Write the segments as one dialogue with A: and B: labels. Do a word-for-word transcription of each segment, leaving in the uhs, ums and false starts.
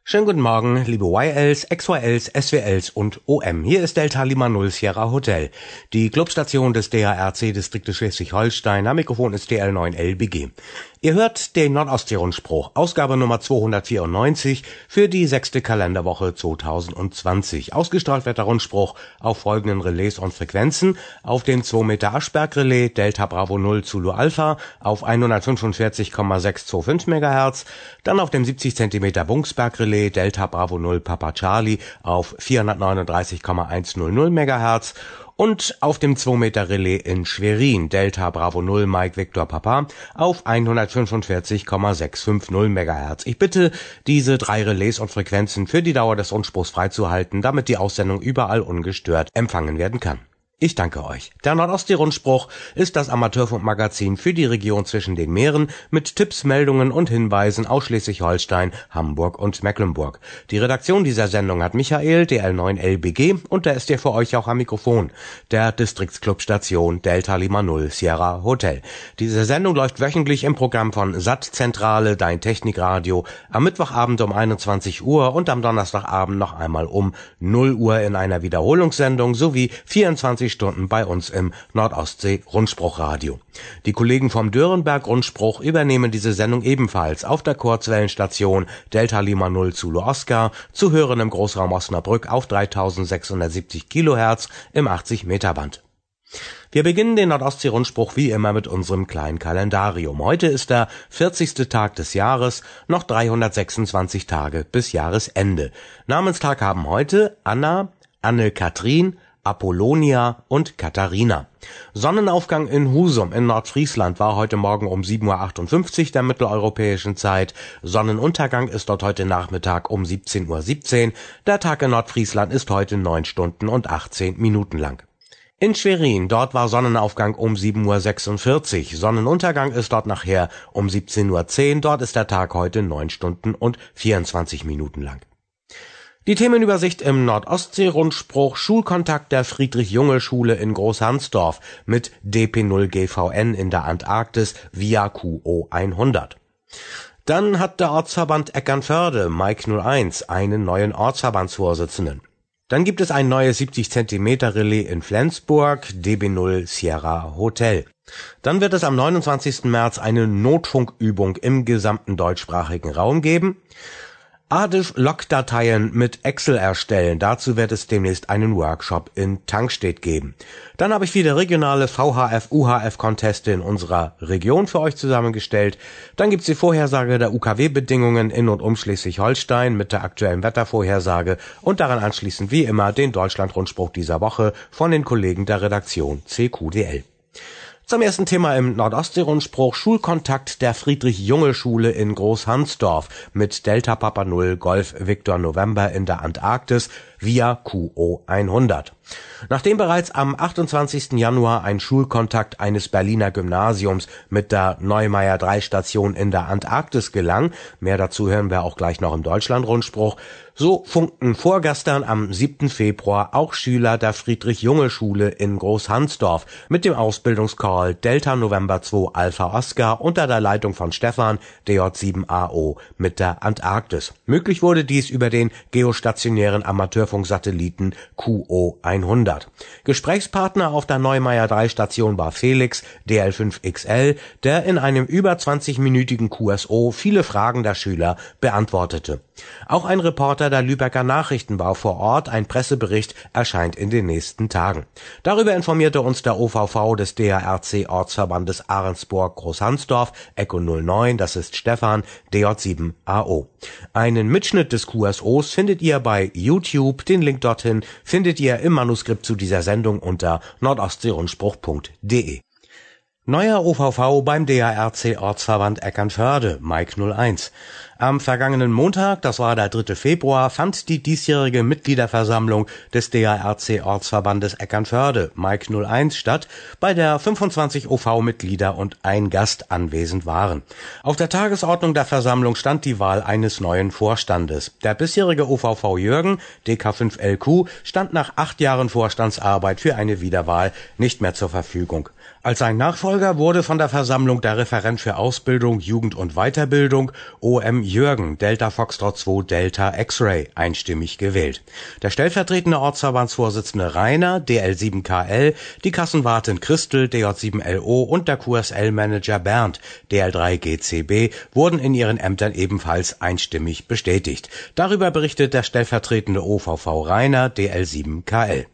A: Schönen guten Morgen, liebe Y Ls, X Y Ls, S W Ls und O M. Hier ist Delta Lima Null Sierra Hotel, die Clubstation des D A R C-Distriktes Schleswig-Holstein. Am Mikrofon ist D L neun L B G. Ihr hört den Nordostsee-Rundspruch, Ausgabe Nummer zweihundertvierundneunzig für die sechste Kalenderwoche zweitausendzwanzig. Ausgestrahlt wird der Rundspruch auf folgenden Relais und Frequenzen: auf dem zwei Meter Aschberg-Relais Delta Bravo Null Zulu Alpha auf hundertfünfundvierzig Komma sechshundertfünfundzwanzig Megahertz, dann auf dem siebzig Zentimeter Bungsberg-Relais Delta Bravo Null Papa Charlie auf vierhundertneununddreißig Komma hundertzehn Megahertz und auf dem zwei Meter Relais in Schwerin Delta Bravo Null Mike Victor Papa auf hundertfünfundvierzig Komma sechshundertfünfzig Megahertz. Ich bitte, diese drei Relais und Frequenzen für die Dauer des Rundspruchs freizuhalten, damit die Aussendung überall ungestört empfangen werden kann. Ich danke euch. Der Nordostsee-Rundspruch ist das Amateurfunkmagazin für die Region zwischen den Meeren mit Tipps, Meldungen und Hinweisen aus Schleswig-Holstein, Hamburg und Mecklenburg. Die Redaktion dieser Sendung hat Michael, D L neun L B G, und da ist er für euch auch am Mikrofon, der Distriktsclub-Station Delta Lima Null Sierra Hotel. Diese Sendung läuft wöchentlich im Programm von S A T-Zentrale, dein Technikradio, am Mittwochabend um einundzwanzig Uhr und am Donnerstagabend noch einmal um null Uhr in einer Wiederholungssendung sowie vierundzwanzig Stunden bei uns im Nordostsee-Rundspruchradio. Die Kollegen vom Dörenberg-Rundspruch übernehmen diese Sendung ebenfalls auf der Kurzwellenstation Delta Lima Null Zulu Oscar, zu hören im Großraum Osnabrück auf dreitausendsechshundertsiebzig Kilohertz im achtzig Meter Band. Wir beginnen den Nordostsee-Rundspruch wie immer mit unserem kleinen Kalendarium. Heute ist der vierzigste Tag des Jahres, noch dreihundertsechsundzwanzig Tage bis Jahresende. Namenstag haben heute Anna, Anne-Kathrin, Apollonia und Katharina. Sonnenaufgang in Husum in Nordfriesland war heute Morgen um sieben Uhr achtundfünfzig der mitteleuropäischen Zeit. Sonnenuntergang ist dort heute Nachmittag um siebzehn Uhr siebzehn. Der Tag in Nordfriesland ist heute neun Stunden und achtzehn Minuten lang. In Schwerin, dort war Sonnenaufgang um sieben Uhr sechsundvierzig. Sonnenuntergang ist dort nachher um siebzehn Uhr zehn. Dort ist der Tag heute neun Stunden und vierundzwanzig Minuten lang. Die Themenübersicht im Nordostsee-Rundspruch: Schulkontakt der Friedrich-Junge-Schule in Großhansdorf mit D P null G V N in der Antarktis via Q O hundert. Dann hat der Ortsverband Eckernförde, Mike null eins, einen neuen Ortsverbandsvorsitzenden. Dann gibt es ein neues siebzig Zentimeter Relais in Flensburg, D B null Sierra Hotel. Dann wird es am neunundzwanzigsten März eine Notfunkübung im gesamten deutschsprachigen Raum geben. A D I F-Logdateien mit Excel erstellen. Dazu wird es demnächst einen Workshop in Tangstedt geben. Dann habe ich viele regionale V H F-U H F-Conteste in unserer Region für euch zusammengestellt. Dann gibt's die Vorhersage der U K W-Bedingungen in und um Schleswig-Holstein mit der aktuellen Wettervorhersage und daran anschließend wie immer den Deutschland-Rundspruch dieser Woche von den Kollegen der Redaktion C Q D L. Zum ersten Thema im Nordostsee-Rundspruch: Schulkontakt der Friedrich-Junge-Schule in Großhansdorf mit Delta Papa Null Golf Victor November in der Antarktis via Q O hundert. Nachdem bereits am achtundzwanzigsten Januar ein Schulkontakt eines Berliner Gymnasiums mit der Neumeier drei Station in der Antarktis gelang, mehr dazu hören wir auch gleich noch im Deutschland-Rundspruch, so funkten vorgestern am siebten Februar auch Schüler der Friedrich-Junge-Schule in Großhansdorf mit dem Ausbildungscall Delta November zwei Alpha Oscar unter der Leitung von Stefan D J sieben A O mit der Antarktis. Möglich wurde dies über den geostationären Amateurfunksatelliten Q O hundert. Gesprächspartner auf der Neumeier drei Station war Felix, D L fünf X L, der in einem über zwanzigminütigen Q S O viele Fragen der Schüler beantwortete. Auch ein Reporter der Lübecker Nachrichten war vor Ort. Ein Pressebericht erscheint in den nächsten Tagen. Darüber informierte uns der O V V des D A R C-Ortsverbandes Ahrensburg-Großhansdorf, Echo null neun, das ist Stefan, D J sieben A O. Einen Mitschnitt des Q S Os findet ihr bei YouTube. Den Link dorthin findet ihr im Manuskript zu dieser Sendung unter nordostseerundspruch punkt de. Neuer O V V beim D A R C-Ortsverband Eckernförde, Mike null eins. Am vergangenen Montag, das war der dritte Februar, fand die diesjährige Mitgliederversammlung des D A R C-Ortsverbandes Eckernförde, Mike null eins, statt, bei der fünfundzwanzig O V-Mitglieder und ein Gast anwesend waren. Auf der Tagesordnung der Versammlung stand die Wahl eines neuen Vorstandes. Der bisherige O V V Jürgen, D K fünf L Q, stand nach acht Jahren Vorstandsarbeit für eine Wiederwahl nicht mehr zur Verfügung. Als sein Nachfolger wurde von der Versammlung der Referent für Ausbildung, Jugend und Weiterbildung O M Jürgen Delta Foxtrot zwei Delta X-Ray einstimmig gewählt. Der stellvertretende Ortsverbandsvorsitzende Rainer D L sieben K L, die Kassenwartin Christel D J sieben L O und der Q S L-Manager Bernd D L drei G C B wurden in ihren Ämtern ebenfalls einstimmig bestätigt. Darüber berichtet der stellvertretende O V V Rainer D L sieben K L.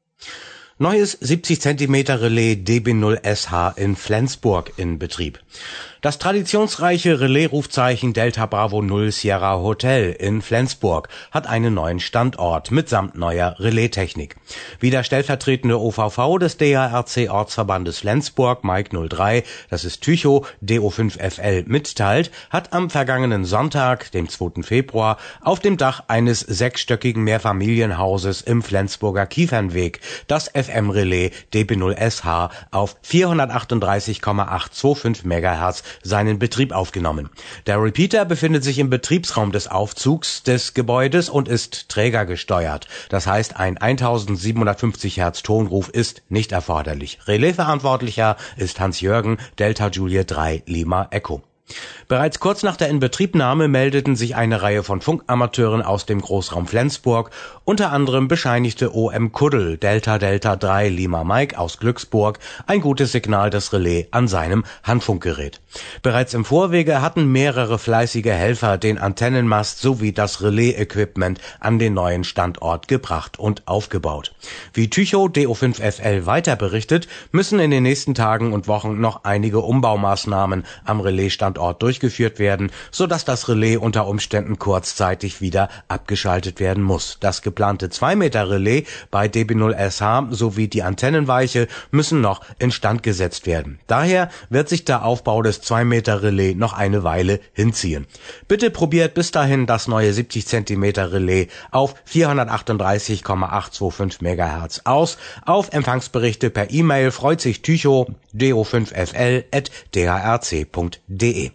A: Neues siebzig Zentimeter Relais D B null S H in Flensburg in Betrieb. Das traditionsreiche Relais-Rufzeichen Delta Bravo null Sierra Hotel in Flensburg hat einen neuen Standort mitsamt neuer Relaistechnik. Wie der stellvertretende O V V des D A R C-Ortsverbandes Flensburg, Mike null drei, das ist Tychow, D O fünf F L, mitteilt, hat am vergangenen Sonntag, dem zweiten Februar, auf dem Dach eines sechsstöckigen Mehrfamilienhauses im Flensburger Kiefernweg das F M-Relais D B null S H auf vierhundertachtunddreißig Komma achthundertfünfundzwanzig Megahertz seinen Betrieb aufgenommen. Der Repeater befindet sich im Betriebsraum des Aufzugs des Gebäudes und ist trägergesteuert. Das heißt, ein eintausendsiebenhundertfünfzig Hertz Tonruf ist nicht erforderlich. Relaisverantwortlicher ist Hans-Jürgen Delta Juliet drei Lima Echo. Bereits kurz nach der Inbetriebnahme meldeten sich eine Reihe von Funkamateuren aus dem Großraum Flensburg, unter anderem bescheinigte O M Kuddel Delta Delta drei Lima Mike aus Glücksburg ein gutes Signal des Relais an seinem Handfunkgerät. Bereits im Vorwege hatten mehrere fleißige Helfer den Antennenmast sowie das Relais-Equipment an den neuen Standort gebracht und aufgebaut. Wie Tychow D O fünf F L weiter berichtet, müssen in den nächsten Tagen und Wochen noch einige Umbaumaßnahmen am Relais-Standort durchgeführt werden, sodass das Relais unter Umständen kurzzeitig wieder abgeschaltet werden muss. Das geplante zwei Meter Relais bei D B null S H sowie die Antennenweiche müssen noch instand gesetzt werden. Daher wird sich der Aufbau des zwei Meter Relais noch eine Weile hinziehen. Bitte probiert bis dahin das neue siebzig Zentimeter Relais auf vierhundertachtunddreißig Komma achthundertfünfundzwanzig Megahertz aus. Auf Empfangsberichte per E-Mail freut sich Tychow D O fünf F L at d h r c punkt d e.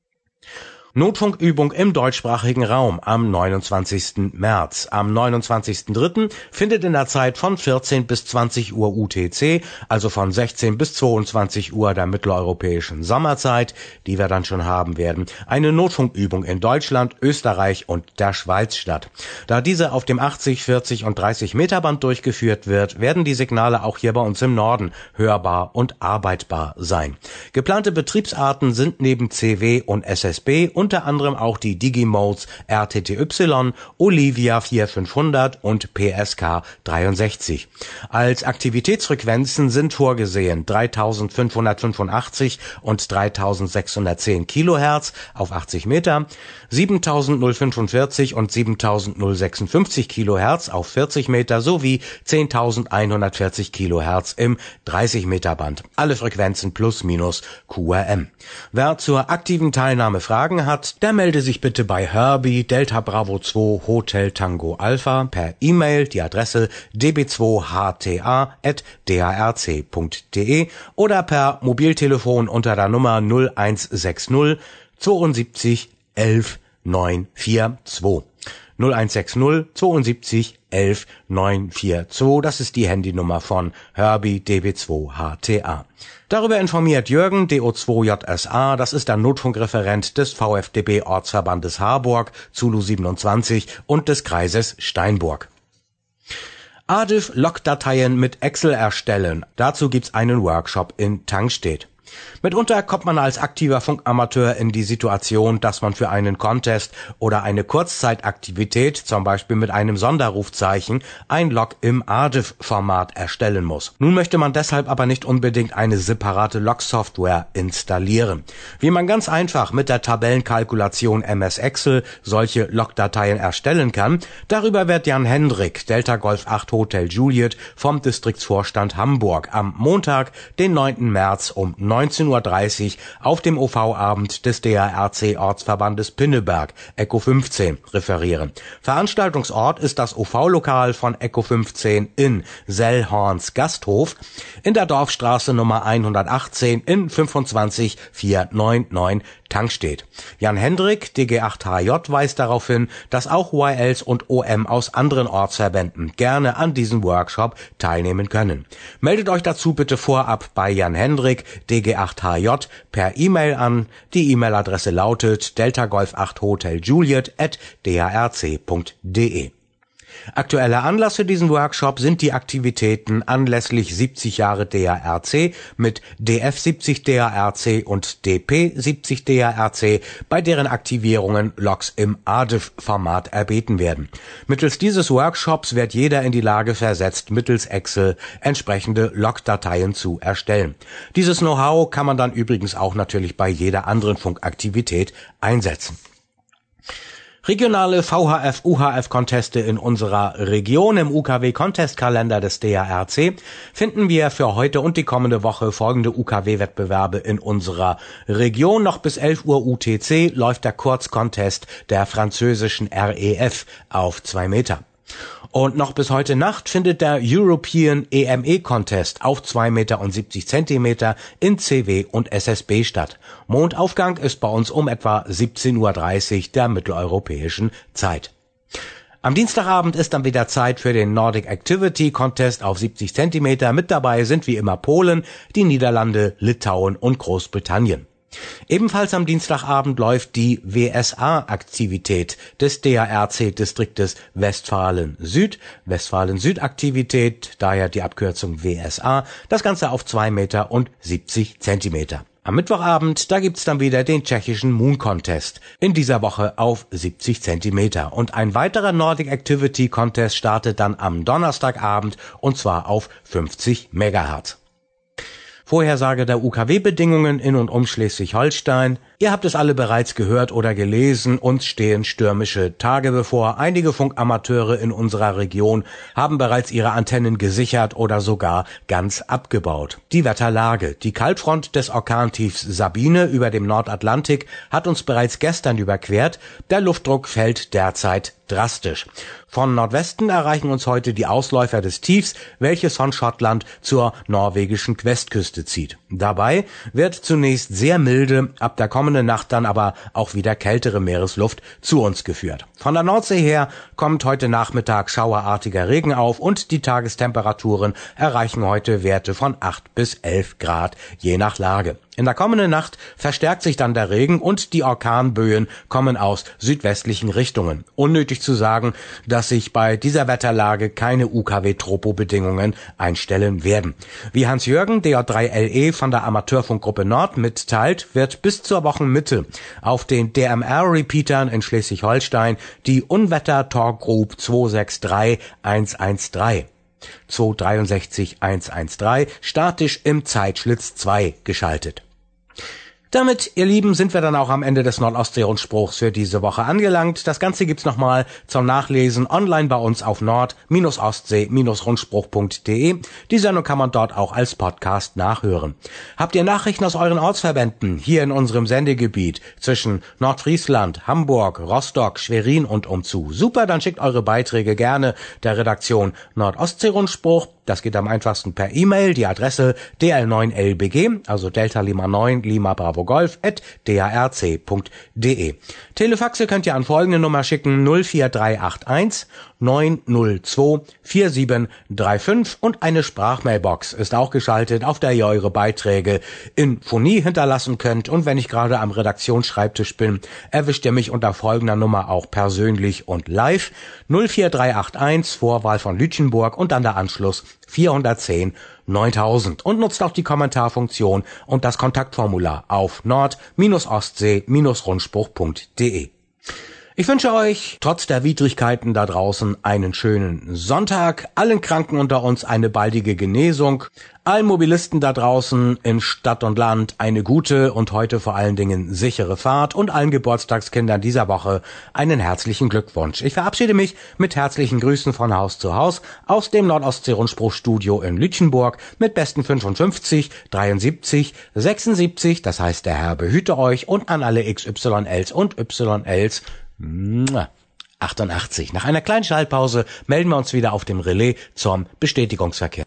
A: Notfunkübung im deutschsprachigen Raum am neunundzwanzigsten März. Am neunundzwanzigsten dritten findet in der Zeit von vierzehn bis zwanzig Uhr U T C, also von sechzehn bis zweiundzwanzig Uhr der mitteleuropäischen Sommerzeit, die wir dann schon haben werden, eine Notfunkübung in Deutschland, Österreich und der Schweiz statt. Da diese auf dem achtzig, vierzig und dreißig Meter Band durchgeführt wird, werden die Signale auch hier bei uns im Norden hörbar und arbeitbar sein. Geplante Betriebsarten sind neben C W und S S B unter anderem auch die Digimodes R T T Y, Olivia viertausendfünfhundert und P S K dreiundsechzig. Als Aktivitätsfrequenzen sind vorgesehen dreitausendfünfhundertfünfundachtzig und dreitausendsechshundertzehn Kilohertz auf achtzig Meter, siebentausendfünfundvierzig und siebentausendsechsundfünfzig Kilohertz auf vierzig Meter sowie zehntausendeinhundertvierzig Kilohertz im dreißig Meter Band. Alle Frequenzen plus minus Q R M. Wer zur aktiven Teilnahme Fragen hat, der melde sich bitte bei Herbie Delta Bravo zwei Hotel Tango Alpha per E-Mail, die Adresse d b zwei h t a at d h r c punkt d e oder per Mobiltelefon unter der Nummer null eins sechs null zweiundsiebzig elf neunhundertvierundzwanzig. null eins sechs null zweiundsiebzig elf neunhundertvierundzwanzig, das ist die Handynummer von Herbie D B zwei H T A. Darüber informiert Jürgen D O zwei J S A, das ist der Notfunkreferent des V F D B Ortsverbandes Harburg, Zulu siebenundzwanzig und des Kreises Steinburg. A D I F-Logdateien mit Excel erstellen. Dazu gibt's einen Workshop in Tangstedt. Mitunter kommt man als aktiver Funkamateur in die Situation, dass man für einen Contest oder eine Kurzzeitaktivität, zum Beispiel mit einem Sonderrufzeichen, ein Log im A D I F-Format erstellen muss. Nun möchte man deshalb aber nicht unbedingt eine separate Log-Software installieren. Wie man ganz einfach mit der Tabellenkalkulation M S Excel solche Logdateien erstellen kann, darüber wird Jan Hendrik, Delta Golf acht Hotel Juliet vom Distriktsvorstand Hamburg am Montag, den neunten März um neun neunzehn Uhr dreißig auf dem O V-Abend des D A R C-Ortsverbandes Pinneberg, Echo fünfzehn, referieren. Veranstaltungsort ist das O V-Lokal von Echo fünfzehn in Sellhorns Gasthof in der Dorfstraße Nummer hundertachtzehn in fünfundzwanzig vierhundertneunundneunzig Tangstedt. Jan Hendrik, D G acht H J, weist darauf hin, dass auch Y Ls und O M aus anderen Ortsverbänden gerne an diesem Workshop teilnehmen können. Meldet euch dazu bitte vorab bei Jan Hendrik, D G acht H J, per E-Mail an. Die E-Mail-Adresse lautet delta golf acht hotel juliet at d a r c punkt d e. Aktueller Anlass für diesen Workshop sind die Aktivitäten anlässlich siebzig Jahre D A R C mit D F siebzig D A R C und D P siebzig D A R C, bei deren Aktivierungen Logs im A D I F-Format erbeten werden. Mittels dieses Workshops wird jeder in die Lage versetzt, mittels Excel entsprechende Logdateien zu erstellen. Dieses Know-how kann man dann übrigens auch natürlich bei jeder anderen Funkaktivität einsetzen. Regionale V H F-U H F-Conteste in unserer Region im U K W-Contestkalender des D A R C finden wir für heute und die kommende Woche folgende U K W-Wettbewerbe in unserer Region. Noch bis elf Uhr U T C läuft der Kurzcontest der französischen R E F auf zwei Meter. Und noch bis heute Nacht findet der European E M E-Contest auf zwei Meter und siebzig Zentimeter in C W und S S B statt. Mondaufgang ist bei uns um etwa siebzehn Uhr dreißig der mitteleuropäischen Zeit. Am Dienstagabend ist dann wieder Zeit für den Nordic Activity Contest auf siebzig Zentimeter. Mit dabei sind wie immer Polen, die Niederlande, Litauen und Großbritannien. Ebenfalls am Dienstagabend läuft die W S A-Aktivität des D A R C-Distriktes Westfalen-Süd. Westfalen-Süd-Aktivität, daher die Abkürzung W S A, das Ganze auf zwei Meter und siebzig Zentimeter. Am Mittwochabend, da gibt's dann wieder den tschechischen Moon Contest, in dieser Woche auf siebzig Zentimeter. Und ein weiterer Nordic Activity Contest startet dann am Donnerstagabend und zwar auf fünfzig Megahertz. Vorhersage der U K W-Bedingungen in und um Schleswig-Holstein. Ihr habt es alle bereits gehört oder gelesen, uns stehen stürmische Tage bevor. Einige Funkamateure in unserer Region haben bereits ihre Antennen gesichert oder sogar ganz abgebaut. Die Wetterlage. Die Kaltfront des Orkantiefs Sabine über dem Nordatlantik hat uns bereits gestern überquert. Der Luftdruck fällt derzeit drastisch. Von Nordwesten erreichen uns heute die Ausläufer des Tiefs, welches von Schottland zur norwegischen Westküste zieht. Dabei wird zunächst sehr milde, ab der kommenden Nacht dann aber auch wieder kältere Meeresluft zu uns geführt. Von der Nordsee her kommt heute Nachmittag schauerartiger Regen auf und die Tagestemperaturen erreichen heute Werte von acht bis elf Grad, je nach Lage. In der kommenden Nacht verstärkt sich dann der Regen und die Orkanböen kommen aus südwestlichen Richtungen. Unnötig zu sagen, dass sich bei dieser Wetterlage keine U K W-Tropo-Bedingungen einstellen werden. Wie Hans-Jürgen, D J drei L E von der Amateurfunkgruppe Nord mitteilt, wird bis zur Wochenmitte auf den D M R-Repeatern in Schleswig-Holstein die Unwetter Talk Group zwei sechs drei eins eins drei zwei sechs drei eins eins drei statisch im Zeitschlitz zwei geschaltet. Damit, ihr Lieben, sind wir dann auch am Ende des Nordostsee-Rundspruchs für diese Woche angelangt. Das Ganze gibt's nochmal zum Nachlesen online bei uns auf nord ostsee rundspruch punkt d e. Die Sendung kann man dort auch als Podcast nachhören. Habt ihr Nachrichten aus euren Ortsverbänden hier in unserem Sendegebiet zwischen Nordfriesland, Hamburg, Rostock, Schwerin und umzu? Super, dann schickt eure Beiträge gerne der Redaktion Nordostsee-Rundspruch. Das geht am einfachsten per E-Mail, die Adresse d l neun l b g, also Delta Lima neun Lima Bravo Golf at d a r c punkt d e. Telefaxe könnt ihr an folgende Nummer schicken: null vier drei acht eins neun null zwei vier sieben drei fünf und eine Sprachmailbox ist auch geschaltet, auf der ihr eure Beiträge in Phonie hinterlassen könnt. Und wenn ich gerade am Redaktionsschreibtisch bin, erwischt ihr mich unter folgender Nummer auch persönlich und live: null vier drei acht eins, Vorwahl von Lütchenburg und dann der Anschluss vierhundertzehn neuntausend, und nutzt auch die Kommentarfunktion und das Kontaktformular auf nord ostsee rundspruch punkt d e. Ich wünsche euch trotz der Widrigkeiten da draußen einen schönen Sonntag, allen Kranken unter uns eine baldige Genesung, allen Mobilisten da draußen in Stadt und Land eine gute und heute vor allen Dingen sichere Fahrt und allen Geburtstagskindern dieser Woche einen herzlichen Glückwunsch. Ich verabschiede mich mit herzlichen Grüßen von Haus zu Haus aus dem Nordostsee-Rundspruchstudio in Lütchenburg mit besten fünfundfünfzig, dreiundsiebzig, sechsundsiebzig, das heißt der Herr behüte euch, und an alle X Y Ls und Y Ls achtundachtzig. Nach einer kleinen Schaltpause melden wir uns wieder auf dem Relais zum Bestätigungsverkehr.